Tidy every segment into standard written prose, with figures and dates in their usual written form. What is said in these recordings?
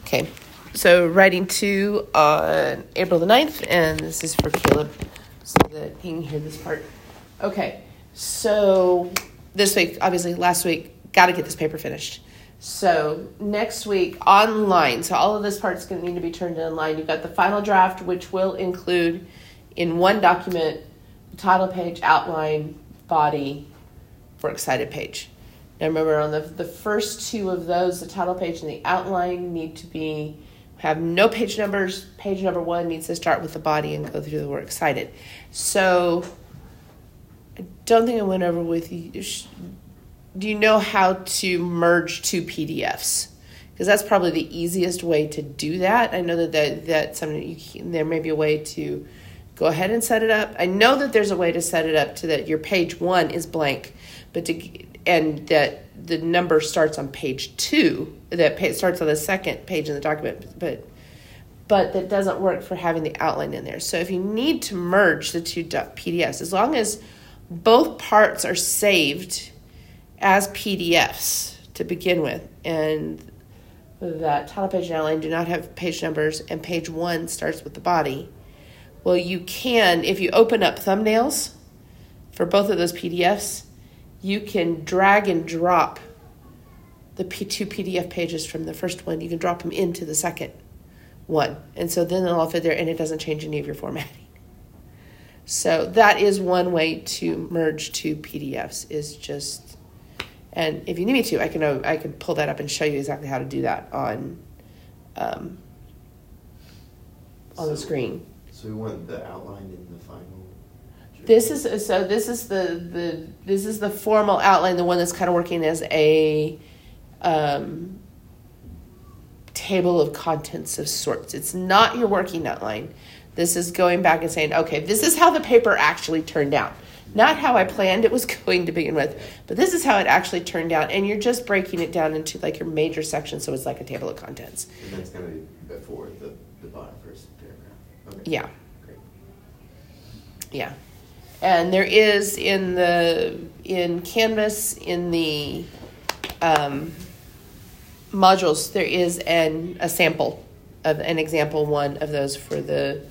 Okay, so writing 2 on April the 9th, and this is for Caleb so that he can hear this part. Okay, so this week, obviously last week, got to get this paper finished. So next week, online, so all of this part's going to need to be turned in online. You've got the final draft, which will include in one document, title page, outline, body, works cited page. Now remember, on the first 2 of those, the title page and the outline need to have no page numbers. Page number 1 needs to start with the body and go through the works cited. So I don't think I went over with you. Do you know how to merge 2 PDFs? Because that's probably the easiest way to do that. I know that there may be a way to go ahead and set it up. I know that there's a way to set it up so that your page 1 is blank, and that the number starts on page 2, that starts on the second page in the document, but that doesn't work for having the outline in there. So if you need to merge the 2 PDFs, as long as both parts are saved as PDFs to begin with, and that title page and outline do not have page numbers, and page 1 starts with the body, well, you can, if you open up thumbnails for both of those PDFs, you can drag and drop the 2 PDF pages from the first one. You can drop them into the second one. And so then they'll all fit there, and it doesn't change any of your formatting. So that is one way to merge 2 PDFs, is just, and if you need me to, I can pull that up and show you exactly how to do that on the screen. So we want the outline in the final. This is the formal outline, the one that's kind of working as a table of contents of sorts. It's not your working outline. This is going back and saying, okay, this is how the paper actually turned out. Not how I planned it was going to begin with, but this is how it actually turned out. And you're just breaking it down into like your major sections, so it's like a table of contents. And that's going to be before the bottom first paragraph. Okay. Yeah. Great. Yeah. And there is in Canvas, in the modules, there is a sample of an example 1 of those for the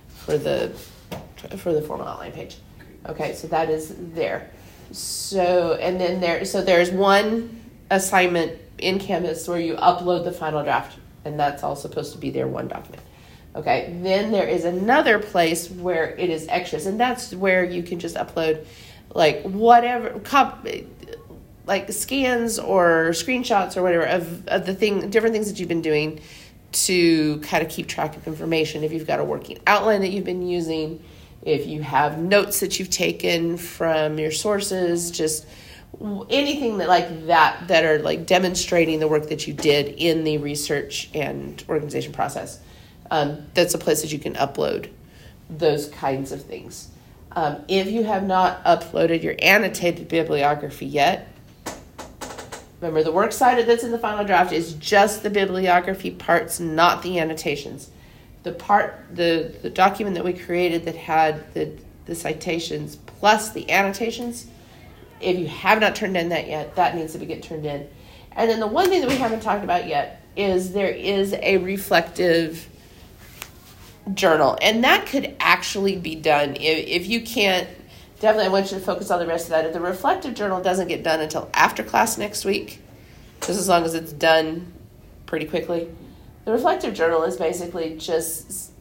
formal outline page. Okay, so that is there. So and then there's one assignment in Canvas where you upload the final draft, and that's all supposed to be there, one document. Okay, then there is another place where it is extras, and that's where you can just upload like whatever, like scans or screenshots or whatever of the different things that you've been doing to kind of keep track of information. If you've got a working outline that you've been using, if you have notes that you've taken from your sources, just anything that are like demonstrating the work that you did in the research and organization process. That's a place that you can upload those kinds of things. If you have not uploaded your annotated bibliography yet, remember the works cited that's in the final draft is just the bibliography parts, not the annotations. The document that we created that had the citations plus the annotations, if you have not turned in that yet, that needs to get turned in. And then the one thing that we haven't talked about yet is there is a reflective journal, and that could actually be done if you can't. Definitely, I want you to focus on the rest of that. If the reflective journal doesn't get done until after class next week, just as long as it's done pretty quickly, the reflective journal is basically just,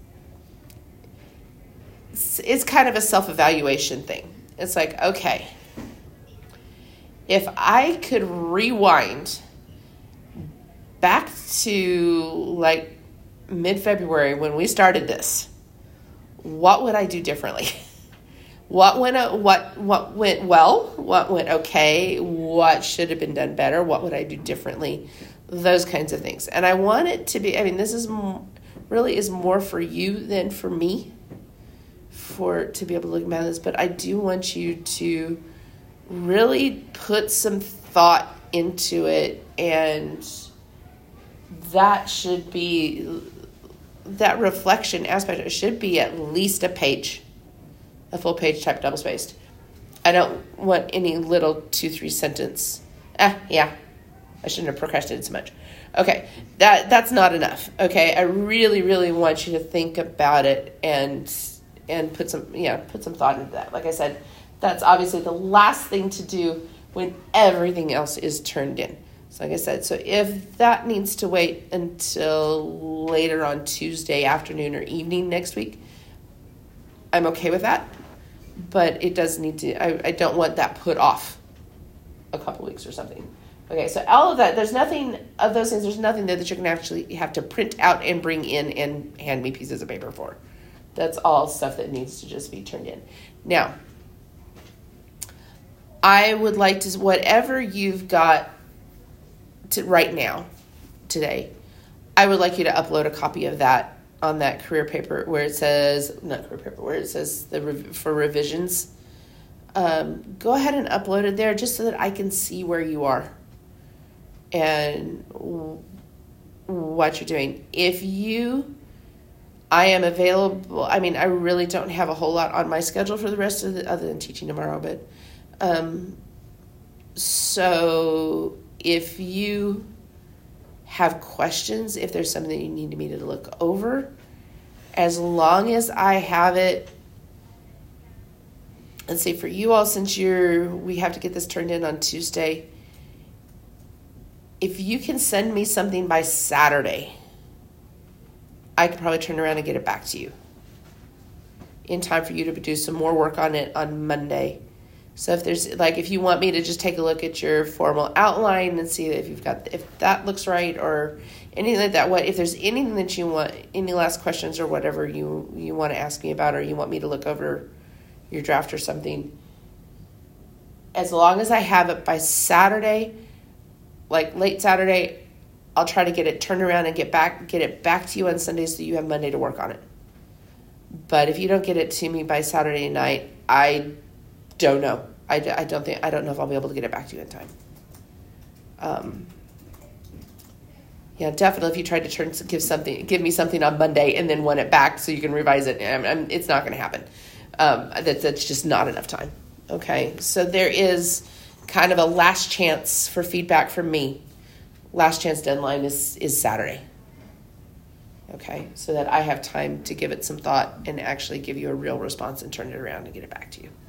it's kind of a self-evaluation thing. It's like, okay, if I could rewind back to like mid-February when we started this, what would I do differently? What went well? What went okay? What should have been done better? What would I do differently? Those kinds of things. And I want it to be, this is really is more for you than for me to be able to look at this, but I do want you to really put some thought into it, and that should be, that reflection aspect, it should be at least a page, a full page type double-spaced. I don't want any little 2-3 sentence. Yeah. I shouldn't have procrastinated so much. Okay, that's not enough. Okay, I really, really want you to think about it and put some thought into that. Like I said, that's obviously the last thing to do when everything else is turned in. So like I said, so if that needs to wait until later on Tuesday afternoon or evening next week, I'm okay with that. But it does need to, I don't want that put off a couple weeks or something. Okay, so all of that, there's nothing of those things, there's nothing there that you're going to actually have to print out and bring in and hand me pieces of paper for. That's all stuff that needs to just be turned in. Now, I would like to, whatever you've got to right now, today, I would like you to upload a copy of that on that career paper where it says, for revisions. Go ahead and upload it there just so that I can see where you are and what you're doing. I am available. I mean, I really don't have a whole lot on my schedule for the rest of other than teaching tomorrow, but so if you have questions, if there's something that you need me to look over, as long as I have it, let's say for you all, since we have to get this turned in on Tuesday, if you can send me something by Saturday, I could probably turn around and get it back to you in time for you to do some more work on it on Monday. So if you want me to just take a look at your formal outline and see if that looks right or anything like that, if there's anything that you want, any last questions or whatever you want to ask me about, or you want me to look over your draft or something, as long as I have it by Saturday, like late Saturday, I'll try to get it turned around and get it back to you on Sunday so you have Monday to work on it. But if you don't get it to me by Saturday night, I don't know. I don't know if I'll be able to get it back to you in time. Yeah, definitely. If you tried to give me something on Monday and then want it back so you can revise it, it's not going to happen. That's just not enough time. Okay, so there is kind of a last chance for feedback from me. Last chance deadline is Saturday. Okay, so that I have time to give it some thought and actually give you a real response and turn it around and get it back to you.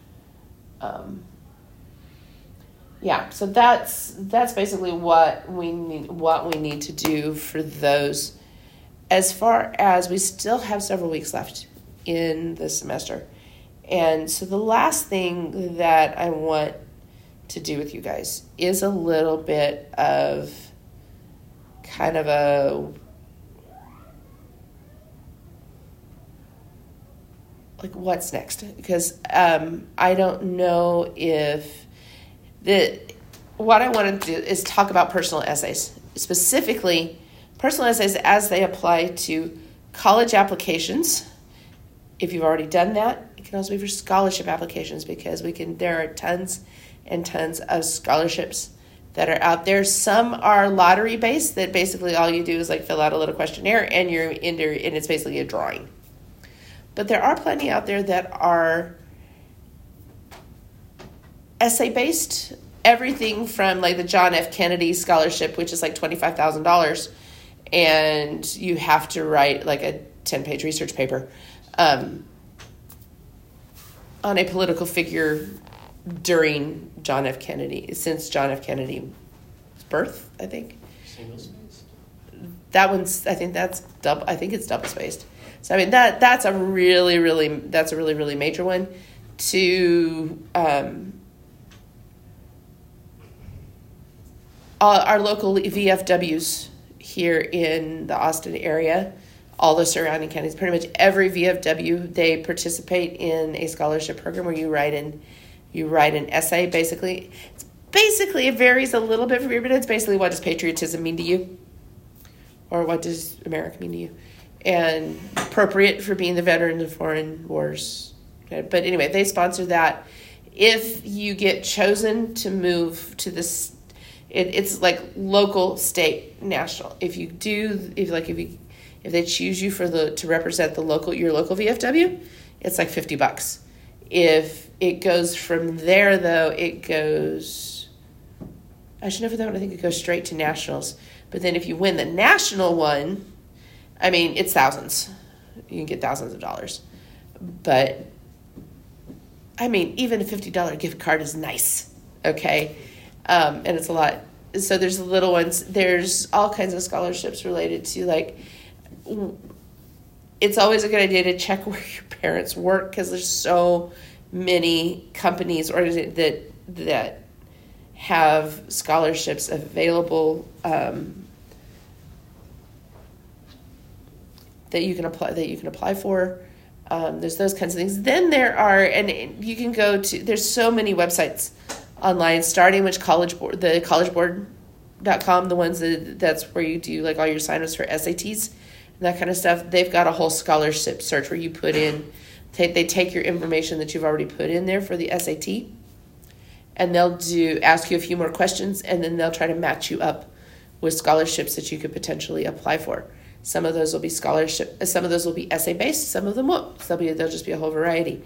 So that's basically what we need to do for those. As far as we still have several weeks left in the semester. And so the last thing that I want to do with you guys is a little bit of kind of what's next, because I don't know if what I want to do is talk about personal essays, specifically personal essays as they apply to college applications. If you've already done that, it can also be for scholarship applications, because there are tons and tons of scholarships that are out there. Some are lottery based, that basically all you do is fill out a little questionnaire and and it's basically a drawing. But there are plenty out there that are essay-based, everything from the John F. Kennedy Scholarship, which is $25,000, and you have to write a 10-page research paper on a political figure during John F. Kennedy, since John F. Kennedy's birth, I think. Single-spaced? That one's, I think it's double-spaced. So that's a really, really, really major one. To our local VFWs here in the Austin area, all the surrounding counties, pretty much every VFW, they participate in a scholarship program where you write an essay. Basically, it varies a little bit from you, but it's basically, what does patriotism mean to you, or what does America mean to you? And appropriate for being the veteran of foreign wars. Okay. But anyway, they sponsor that. If you get chosen to move to this, it's local, state, national. If they choose you to represent your local VFW, it's $50. If it goes from there, though, it goes Actually, no, for that one, I think it goes straight to nationals. But then if you win the national one, I mean, it's thousands. You can get thousands of dollars. But, I mean, even a $50 gift card is nice, okay? And it's a lot. So there's the little ones. There's all kinds of scholarships related to, like, it's always a good idea to check where your parents work because there's so many companies or that have scholarships available that you can apply for. There's those kinds of things. Then there are, and you can go to, there's so many websites online, starting with the collegeboard.com, the ones that's where you do like all your signups for SATs and that kind of stuff. They've got a whole scholarship search where you put in, they take your information that you've already put in there for the SAT, and they'll ask you a few more questions, and then they'll try to match you up with scholarships that you could potentially apply for. Some of those will be scholarship, some of those will be essay based, some of them won't. They'll just be a whole variety.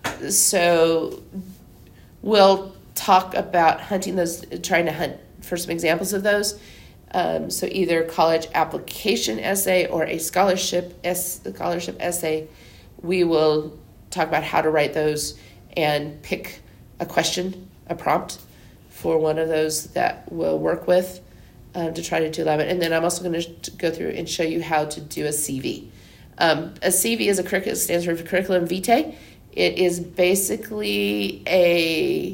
So we'll talk about hunting those, trying to hunt for some examples of those. So either college application essay or a scholarship essay. We will talk about how to write those and pick a question, a prompt for one of those that we'll work with to try to do that. And then I'm also going to go through and show you how to do a CV. A CV is stands for curriculum vitae. It is basically a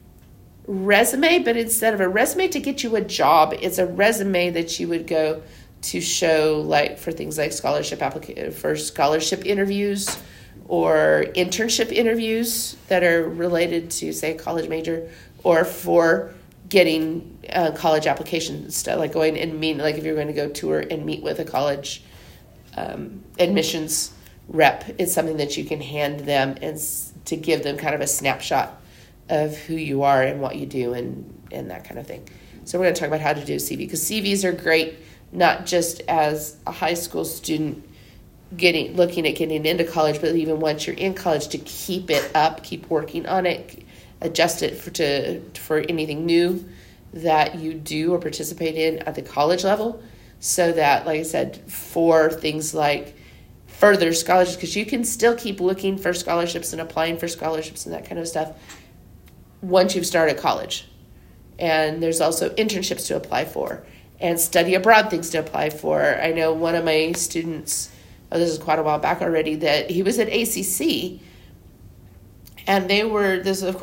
resume, but instead of a resume to get you a job, it's a resume that you would go to show, like, for things like scholarship interviews or internship interviews that are related to, say, a college major, or for getting college application stuff, like going and meet, like if you're going to go tour and meet with a college admissions rep. It's something that you can hand them and to give them kind of a snapshot of who you are and what you do and that kind of thing. So we're going to talk about how to do a CV, because CVs are great not just as a high school student looking at getting into college, but even once you're in college, to keep it up, keep working on it, adjust it for anything new that you do or participate in at the college level, so that, like I said, for things like further scholarships, because you can still keep looking for scholarships and applying for scholarships and that kind of stuff once you've started college. And there's also internships to apply for and study abroad things to apply for. I know one of my students, this is quite a while back already, that he was at ACC, and they were, this is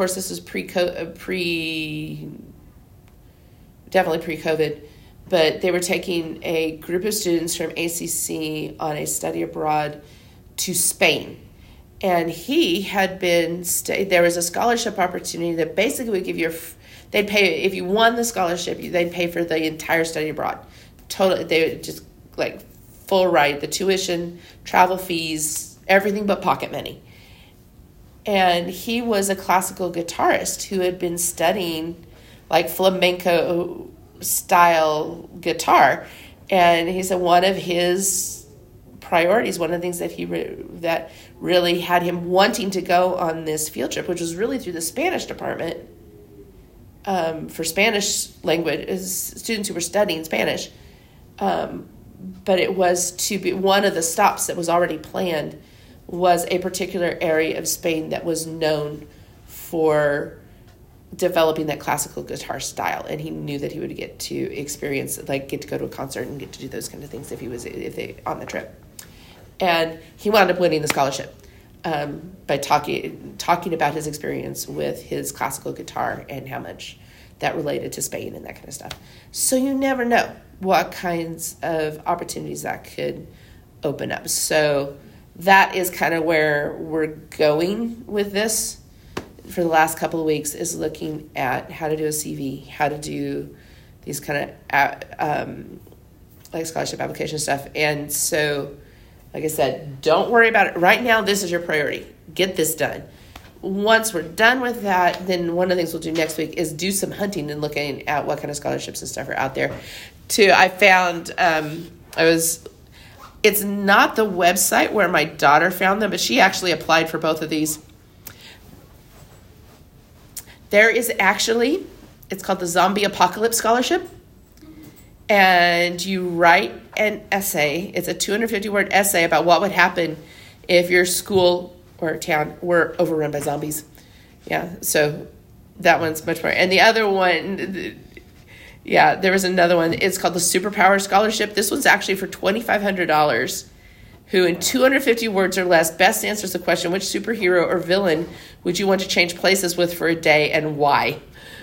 definitely pre-COVID, but they were taking a group of students from ACC on a study abroad to Spain. And he had been, there was a scholarship opportunity that basically would give you, they'd pay, if you won the scholarship, they'd pay for the entire study abroad. Totally, they would just like full ride, the tuition, travel fees, everything but pocket money. And he was a classical guitarist who had been studying like flamenco style guitar. And he said one of his priorities, one of the things that that really had him wanting to go on this field trip, which was really through the Spanish department, for Spanish language students who were studying Spanish. But it was to be one of the stops that was already planned was a particular area of Spain that was known for developing that classical guitar style, and he knew that he would get to experience, like, get to go to a concert and get to do those kind of things if they on the trip. And he wound up winning the scholarship by talking about his experience with his classical guitar and how much that related to Spain and that kind of stuff. So you never know what kinds of opportunities that could open up. So that is kind of where we're going with this for the last couple of weeks, is looking at how to do a CV, how to do these kind of like scholarship application stuff. And so, like I said, don't worry about it. Right now, this is your priority. Get this done. Once we're done with that, then one of the things we'll do next week is do some hunting and looking at what kind of scholarships and stuff are out there. I found, it's not the website where my daughter found them, but she actually applied for both of these. There is actually, it's called the Zombie Apocalypse Scholarship. And you write an essay. It's a 250-word essay about what would happen if your school or town were overrun by zombies. Yeah, so that one's much more. And the other one, yeah, there was another one. It's called the Superpower Scholarship. This one's actually for $2,500. Who in 250 words or less best answers the question, which superhero or villain would you want to change places with for a day and why?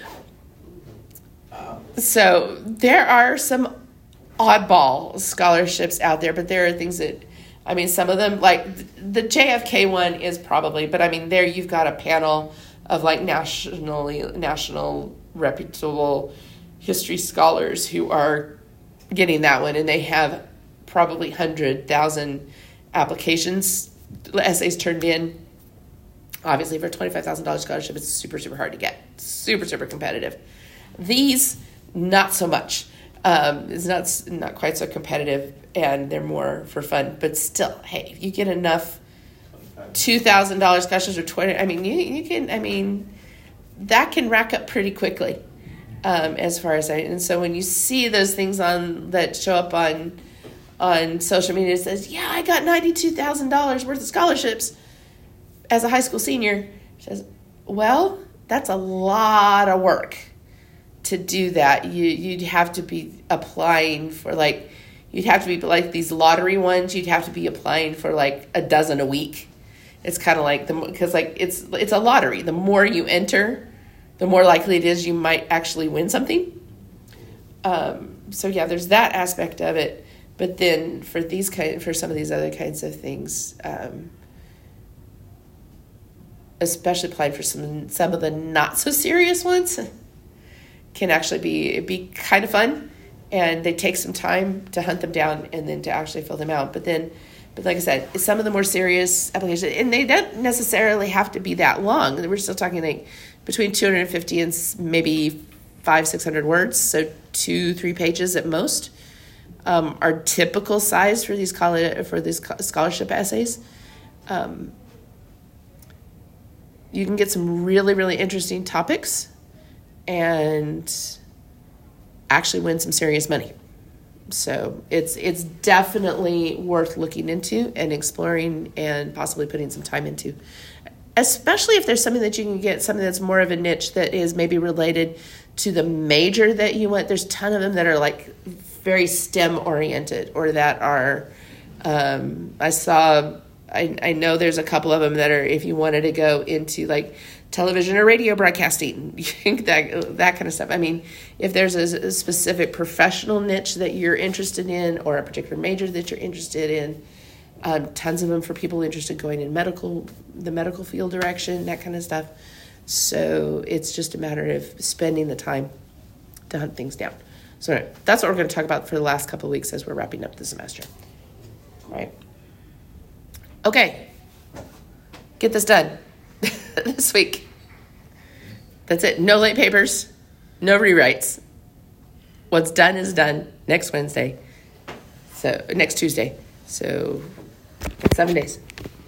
So there are some oddball scholarships out there, but there are things that, I mean, some of them, like the JFK one is probably, but I mean, there you've got a panel of like national reputable history scholars who are getting that one, and they have probably 100,000 applications, essays turned in. Obviously, for a $25,000 scholarship, it's super, super hard to get. Super, super competitive. These, not so much. It's not quite so competitive, and they're more for fun. But still, hey, if you get enough $2,000 scholarships or 20, I mean, you can. I mean, that can rack up pretty quickly. As far as and so when you see those things that show up on social media, it says, yeah, I got $92,000 worth of scholarships as a high school senior. She says, well, that's a lot of work to do that. You'd have to be applying for you'd have to be like these lottery ones. You'd have to be applying for like a dozen a week. It's kind of like because it's a lottery. The more you enter, the more likely it is you might actually win something. So yeah, there's that aspect of it. But then for some of these other kinds of things, especially applied for some of the not so serious ones, can actually be kind of fun, and they take some time to hunt them down and then to actually fill them out. But like I said, some of the more serious applications, and they don't necessarily have to be that long. We're still talking like between 250 and maybe 500-600 words, so 2-3 pages at most. Are typical size for these scholarship essays. You can get some really, really interesting topics and actually win some serious money. So it's definitely worth looking into and exploring and possibly putting some time into, especially if there's something that you can get, something that's more of a niche that is maybe related to the major that you want. There's a ton of them that are like very STEM oriented, or that are, I know there's a couple of them that are, if you wanted to go into like television or radio broadcasting, that kind of stuff. I mean, if there's a specific professional niche that you're interested in, or a particular major that you're interested in, tons of them for people interested in going in the medical field direction, that kind of stuff. So it's just a matter of spending the time to hunt things down. So that's what we're going to talk about for the last couple of weeks as we're wrapping up the semester. All right. Okay. Get this done this week. That's it. No late papers. No rewrites. What's done is done next Tuesday. So 7 days.